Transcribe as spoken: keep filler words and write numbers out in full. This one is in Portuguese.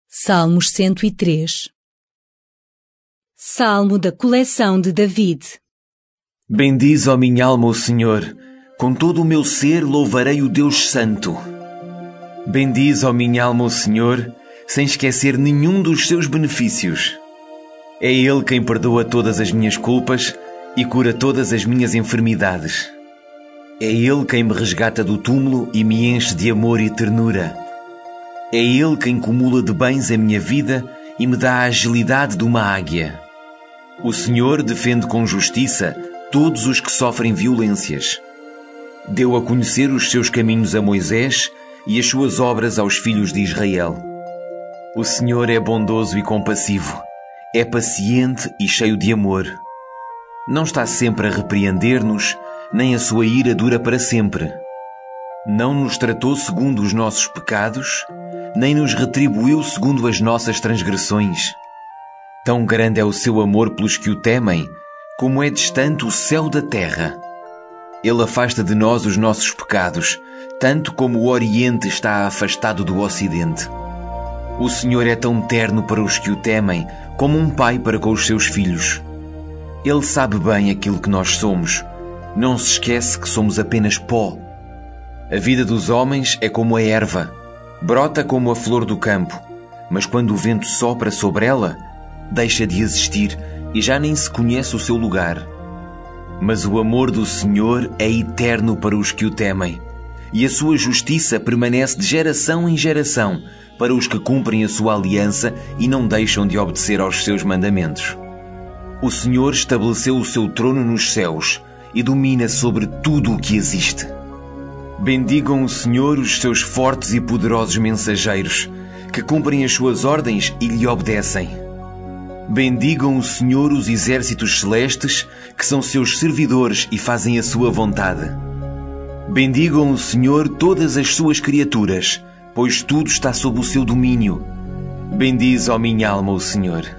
Salmos cento e três. Salmo da coleção de David. Bendiz, ó minha alma, o Senhor. Com todo o meu ser louvarei o Deus Santo. Bendiz, ó minha alma, o Senhor, sem esquecer nenhum dos seus benefícios. É Ele quem perdoa todas as minhas culpas e cura todas as minhas enfermidades. É Ele quem me resgata do túmulo e me enche de amor e ternura. É Ele quem cumula de bens a minha vida e me dá a agilidade de uma águia. O Senhor defende com justiça todos os que sofrem violências. Deu a conhecer os seus caminhos a Moisés e as suas obras aos filhos de Israel. O Senhor é bondoso e compassivo, é paciente e cheio de amor. Não está sempre a repreender-nos, nem a sua ira dura para sempre. Não nos tratou segundo os nossos pecados, nem nos retribuiu segundo as nossas transgressões. Tão grande é o seu amor pelos que o temem, como é distante o céu da terra. Ele afasta de nós os nossos pecados, tanto como o Oriente está afastado do Ocidente. O Senhor é tão terno para os que o temem, como um pai para com os seus filhos. Ele sabe bem aquilo que nós somos. Não se esquece que somos apenas pó. A vida dos homens é como a erva, brota como a flor do campo, mas quando o vento sopra sobre ela, deixa de existir e já nem se conhece o seu lugar. Mas o amor do Senhor é eterno para os que o temem, e a sua justiça permanece de geração em geração para os que cumprem a sua aliança e não deixam de obedecer aos seus mandamentos. O Senhor estabeleceu o seu trono nos céus e domina sobre tudo o que existe. Bendigam o Senhor os seus fortes e poderosos mensageiros, que cumprem as suas ordens e lhe obedecem. Bendigam o Senhor os exércitos celestes, que são seus servidores e fazem a sua vontade. Bendigam o Senhor todas as suas criaturas, pois tudo está sob o seu domínio. Bendiz, ó minha alma, o Senhor.